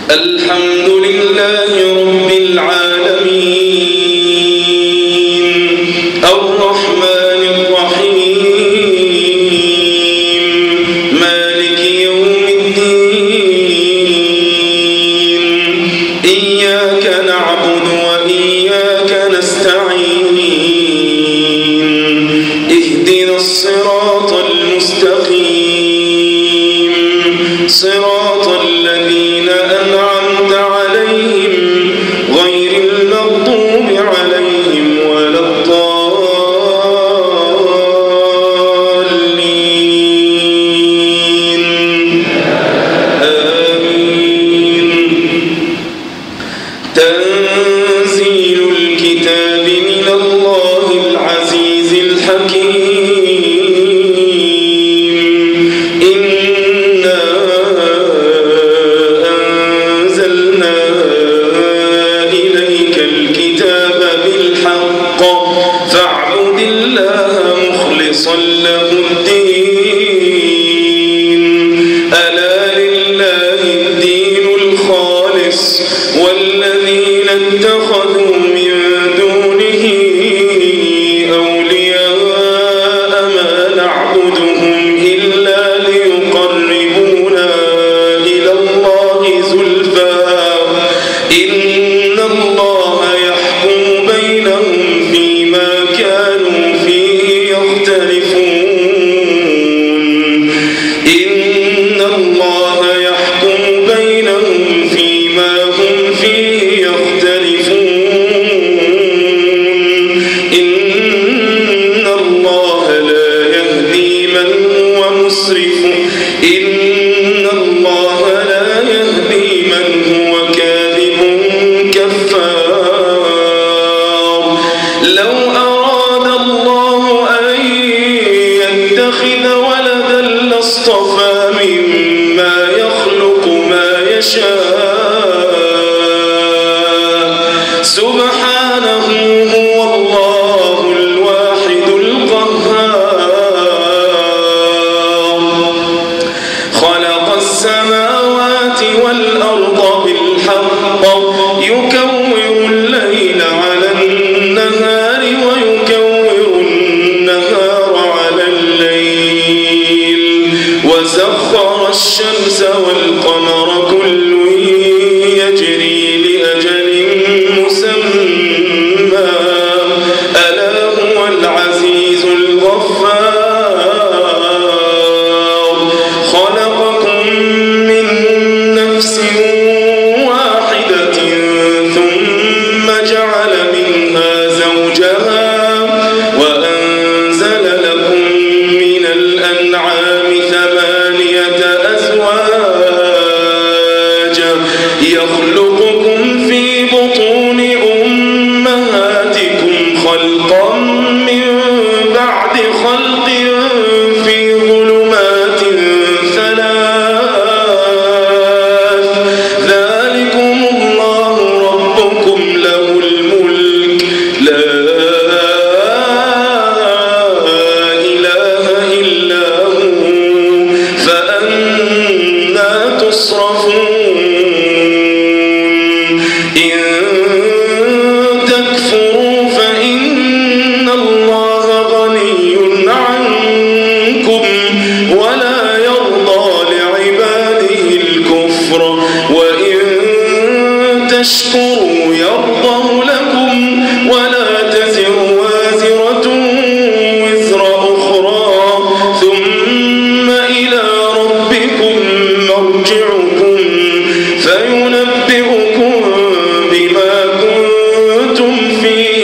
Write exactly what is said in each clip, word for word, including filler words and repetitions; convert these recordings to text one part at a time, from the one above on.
الحمد لله رب العالمين الرحمن الرحيم مالك يوم الدين إياك نعبد وإياك نستعين اهدنا الصراط المستقيم صراط الذين أنعمت عليهم غير المغضوب عليهم ولا الضالين آمين. تنزيل الكتاب من الله العزيز الحكيم إنا أنزلنا إليك الكتاب بالحق فاعبد الله مخلصا له الدين ألا لله الدين الخالص والذين اتخذوا من دونه أولياء ما نعبدهم إلا ليقربونا إلى الله زلفى إن الله يحكم بينهم فيما كانوا فيه يختلفون إن الله يحكم بينهم فيما هم فيه يختلفون إن الله لا يهدي من هو مسرف إن الله لا يهدي من هو كاذب كفار لو أراد الله أن يتخذ ولدا لاصطفى مما يخلق ما يشاء سبحانه هو الله الواحد القهار خلق السماوات والأرض بالحق يكور الليل على النهار ويكور النهار على الليل وسخر الشمس والقمر كل يجري لأجل مسمى ألا هو العزيز الغفار خلقكم من نفس واحدة ثم جعل منها زوجها وأنزل لكم من الأنعام ثمانية أزواج يخلقكم في بطون أمهاتكم خلقا من بعد خلق في ظلمات ثلاث ذلكم الله ربكم له الملك لا إله إلا هو فأنا تصرفون إن تكفروا فإن الله غني عنكم ولا يرضى لعباده الكفر وإن تشكروا يرضه لكم ولا تزر وازرة وزر أخرى ثم إلى ربكم مرجعكم فينبئكم بما كنتم فيه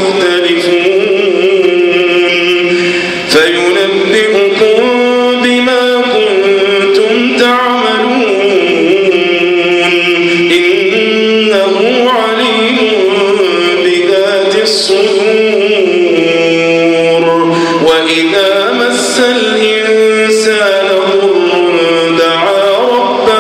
تختلفون فينبئكم بما كنتم تعملون إنه عليم بذات الصدور وإذا مس الإنسان ضر دعا ربه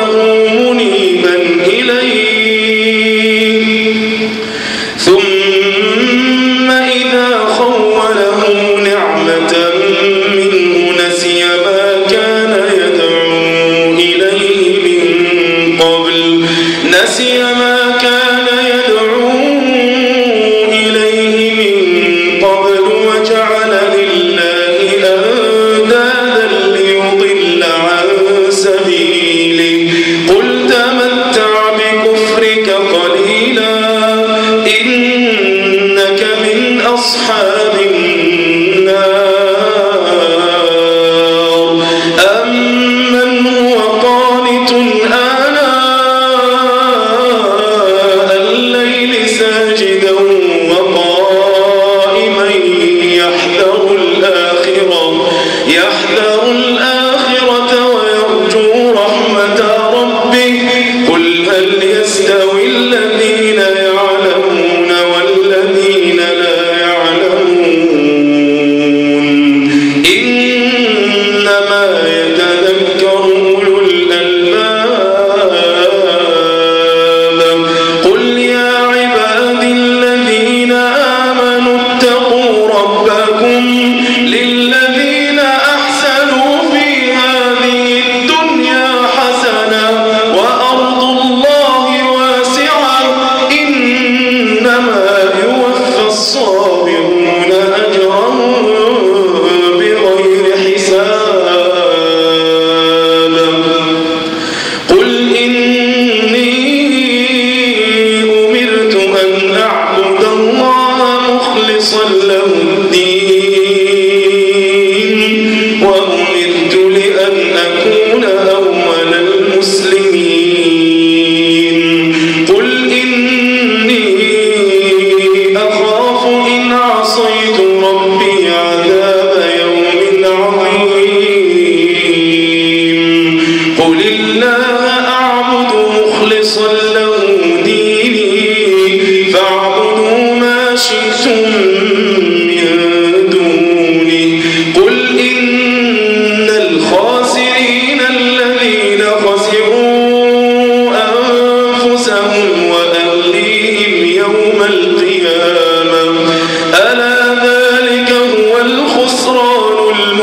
قل الله أعبد مخلصا له ديني فاعبدوا ما شئتم من دوني قل إن الخاسرين الذين خسروا أنفسهم وأهليهم يوم القيامة ألا ذلك هو الخسران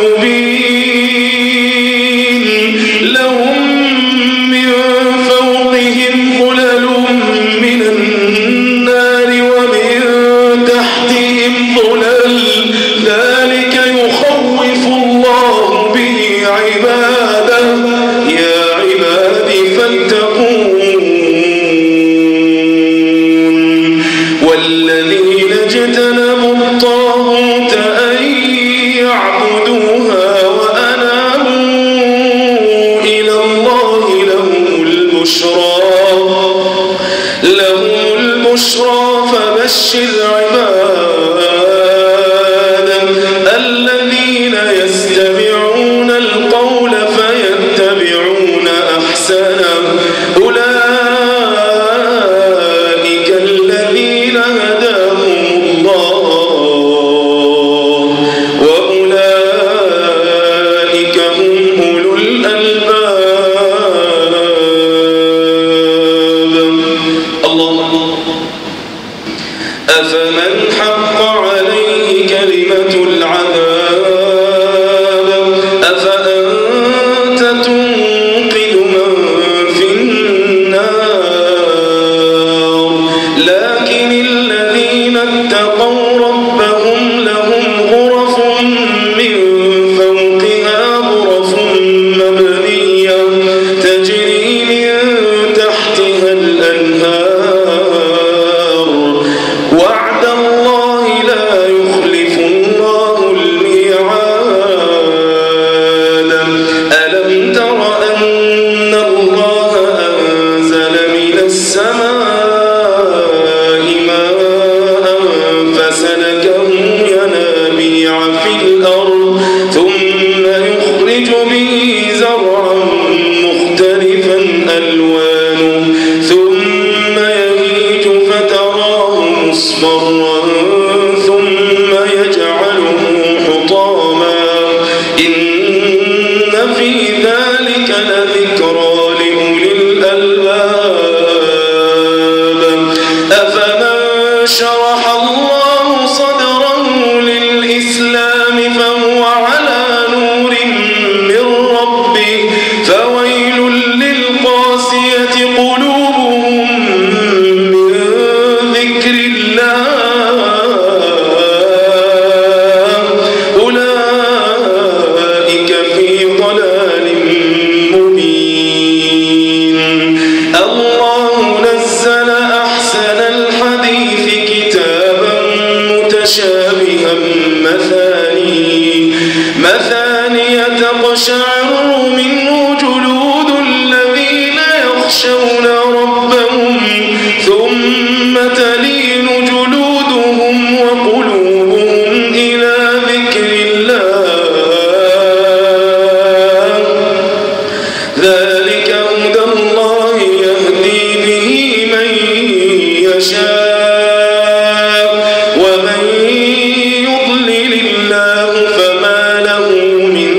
المبين لهم من فوقهم ظلل من النار ومن تحتهم ظلل ذلك يخوف الله به عباده يا عباد فاتقون والذين اجتنبوا الطاغوت أن يعبدوها وأنابوا إلى الله لهم البشرى لهم البشرى فبشر عبادا الذين يستمعون القول فيتبعون أحسنه أولئك الذين هداهم الله وأولئك هم أولو الألباب الله أفمن حق عليه كلمة العذاب أفأنت تنقذ من في النار لكن الذين اتقوا ربهم لهم غرف من فوقها غرف مبنية تجري من تحتها الأنهار وعد الله لا يخلف الله الميعاد ألم تر أن الله أنزل من السماء ماء فسلكه ينابيع في الأرض ثم يخرج به زرعا مختلفا ألوانه ثم يهيج فتراه مصفرا ثم يجعله حطاما إن في ذلك لذكرى لأولي الألباب أفمن شرح الله صدره للإسلام فهو على نور من ربه فويل للقاسية قلوبهم من ذكر الله أولئك في ضلال مبين الله نزل أحسن الحديث كتابا متشابها مثاني مثاني تقشعر منه جلود الذين يخشون ربهم ثم تلين جلودهم وقلوبهم إلى ذكر الله ذلك هدى الله يهدي به من يشاء ومن يضلل الله فما له من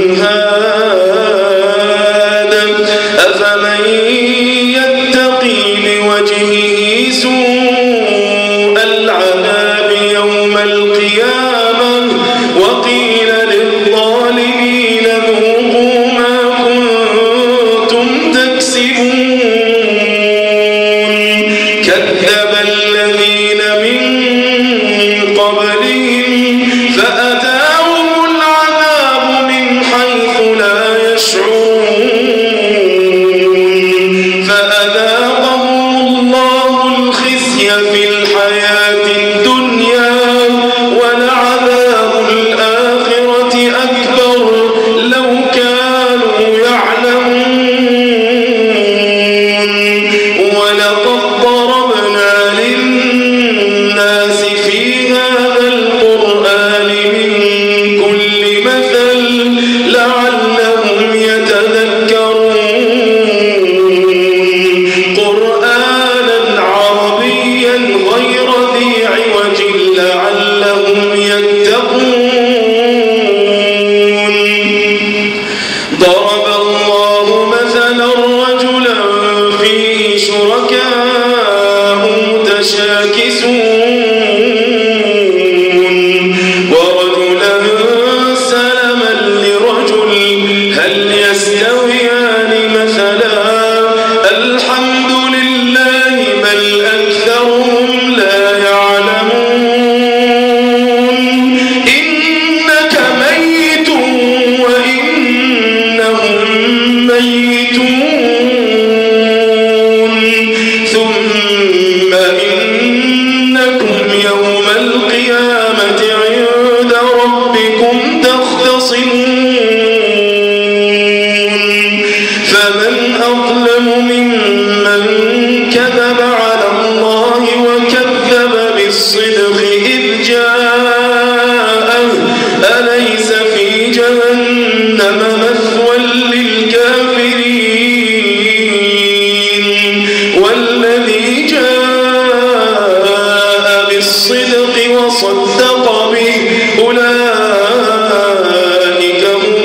هاد أفمن يتقي بوجهه سوء العذاب يوم القيامة وقيل للظالمين ذوقوا ما كنتم تكسبون ثم إنكم يوم القيامة عند ربكم تختصمون فمن أظلم ممن كذب على الله وكذب بالصدق إذ جاءه أليس في جهنم مثوى للكافرين والذي جاء بالصدق وصدق به أولئك هم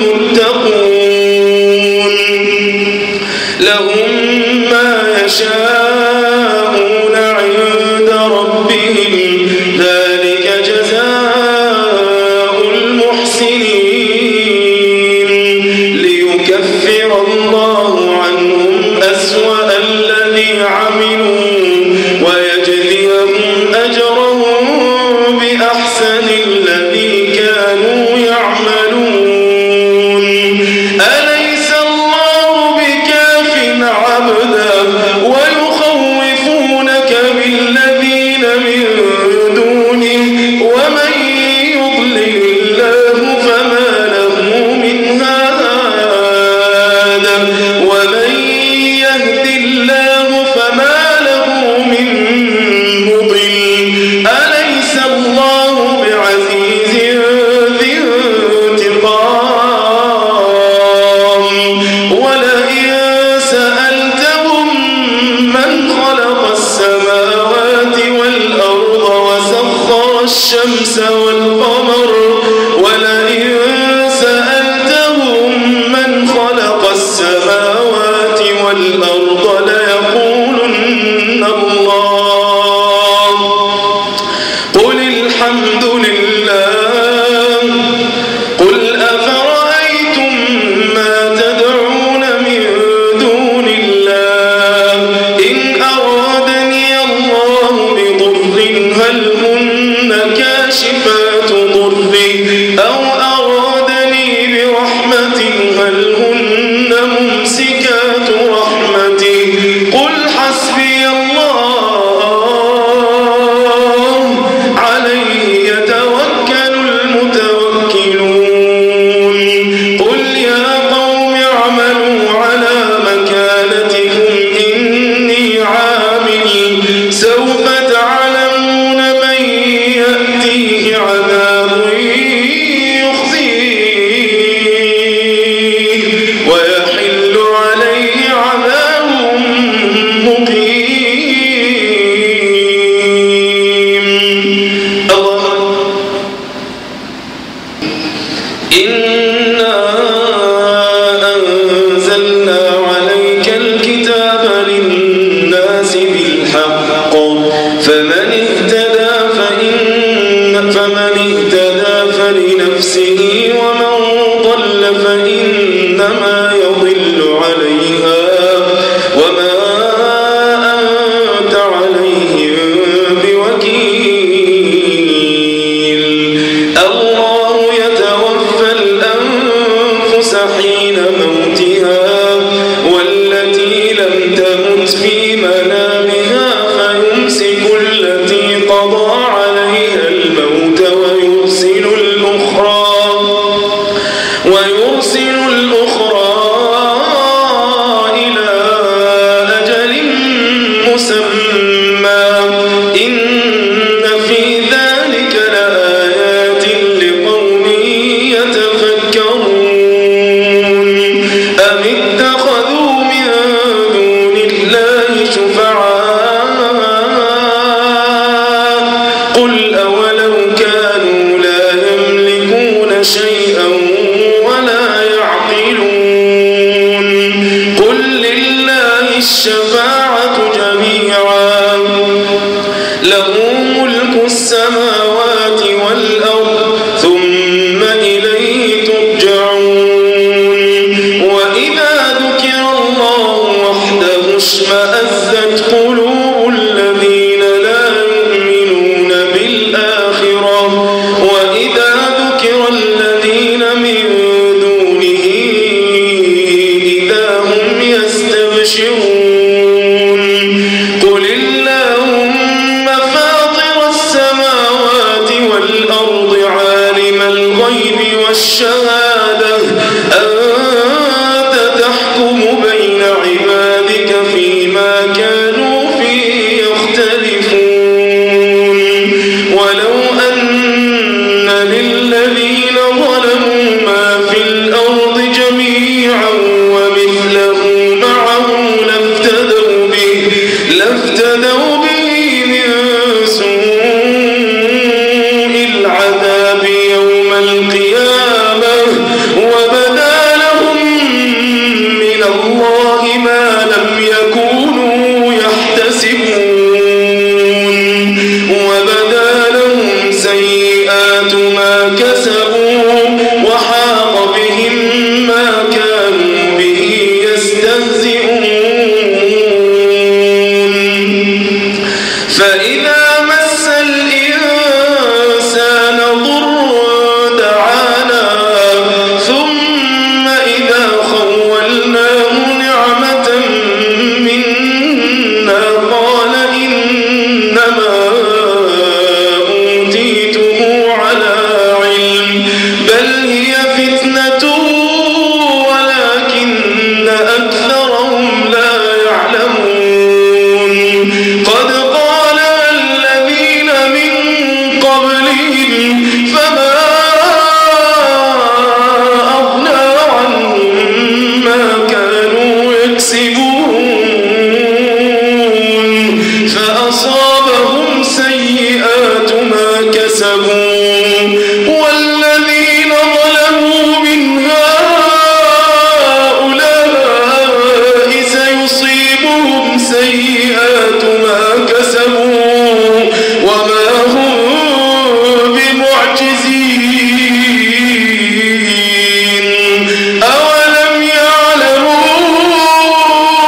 المتقون لهم ما يشاءون عند ربهم ذلك جزاء المحسنين ليكفر الله عنهم أسوأ الذي عملوا ويجزيهم أجرهم بأحسن الذي كانوا يعملون أليس الله بكاف عبده ويخوفونك بالذين من دونه ومن يضلل الله فما له من هاد ومن يهد الله فما له من مضل أليس الله بعزيز ذي انتقام ولئن سألتهم من خلق السماوات والأرض وسخر الشمس والقمر ولئن سألتهم من خلق السماوات والأرض ليقولن الله قل الحمد لله قل أفرأيتم ما تدعون من دون الله إن أرادني الله بضر هل هن كاشفات ضره أو أرادني برحمة هل هن ممسكات رحمته قل حسبي الله عليه يتوكل المتوكلون قل يا قوم اعملوا على مكانتكم إني عامل سوف تعلمون من يأتيه عذاب يخزيه ويحل عليه عذاب مقيم الله إنا أنزلنا عليك الكتاب للناس بالحق فمن اهتدى فإن فمن اهتدى فلنفسه ومن ضل فإنما يضل عليها وما أنت عليهم بوكيل الله يتوفى الأنفس حين موتها والتي لم تمت في منامها فيمسك التي قضى عليها الموت ويرسل الأخرى ويرسل الأخرى إلى أجل مسمى إن في ذلك لآيات لقوم يتفكرون أم اتخذوا من دون الله شفعاء قل أولو كانوا لا يملكون شيئا ولا يعقلون قل لله الشفاعة جميعا له ملك السماوات والأرض ثم إليه ترجعون وإذا ذكر الله وحده اشمأزت قلوب الذين لا يؤمنون بالآخرة وإذا ذكر الذين من دونه إذا مثله معه لافتدوا به لافتدوا به من سوء العذاب يوم القيامة وبدا لهم من الله ما لم يكونوا يحتسبون وبدا لهم سيئات ما كسبوا وحاق بهم ما كانوا به يستهزئون فإذا مس الإنسان ضر دعانا ثم إذا خولناه نعمة منا قال إنما أوتيته على علم بل هي فتنة ولكن أكثرهم لا يعلمون قد قالها الذين من قبلهم فما أغنى عنهم ما كانوا يكسبون فأصابهم سيئات ما كسبوا والذين ظلموا من هؤلاء سيصيبهم سيئات ما كسبوا وما هم بمعجزين أولم يعلموا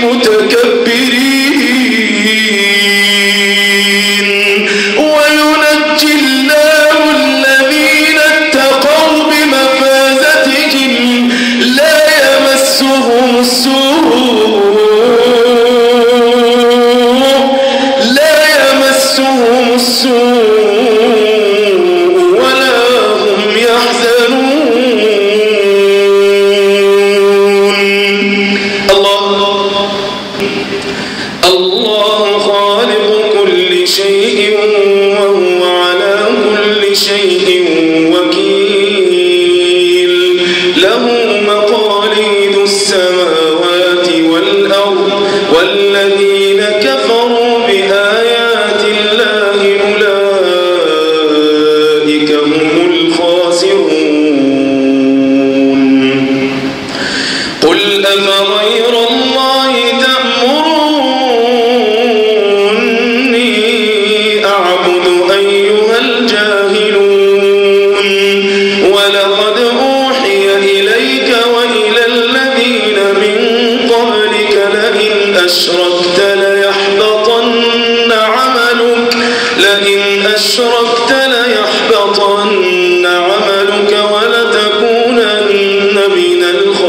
المتكبرين وينجي الله الذين اتقوا بمفازتهم لا يمسهم السوء لا يمسهم السوء ولا هم يحزنون. الله الله خالق كل شيء وهو على كل شيء وكيل له مقاليد السماوات والأرض والذين كفروا بآيات الله أولئك هم الخاسرون. قل أفغير الله تأمروني أعبد أيها الجاهلون ولقد أوحي إليك وإلى الذين من قبلك لئن أشركت ليحبطن عملك لئن أشركت ليحبطن عملك ولتكونن من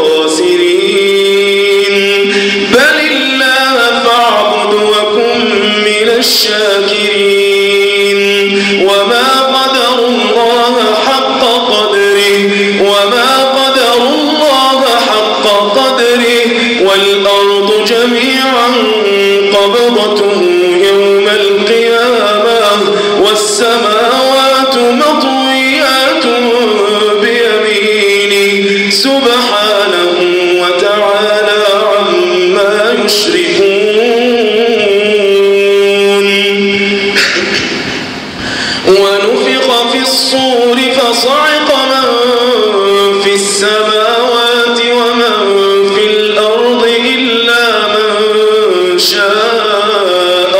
الخاسرين. بل الله فاعبد وكن من الشاكرين. وما قدر الله حق قدره وما قدر الله حق قدره والأرض جميعا قبضته يوم القيامة والسماوات مطويات بيمينه سبحانه وتعالى عما يشركون. ونفخ في الصور فصعق من في السماوات ومن في الأرض إلا من شاء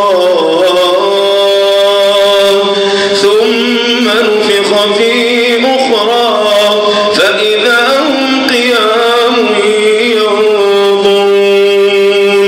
الله ثم نفخ فيه أخرى فإذا هم قيام ينظرون.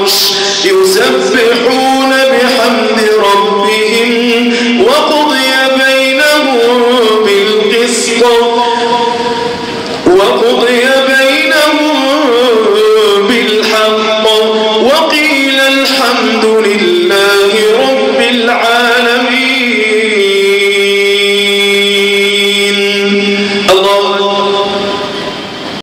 العرش يسبحون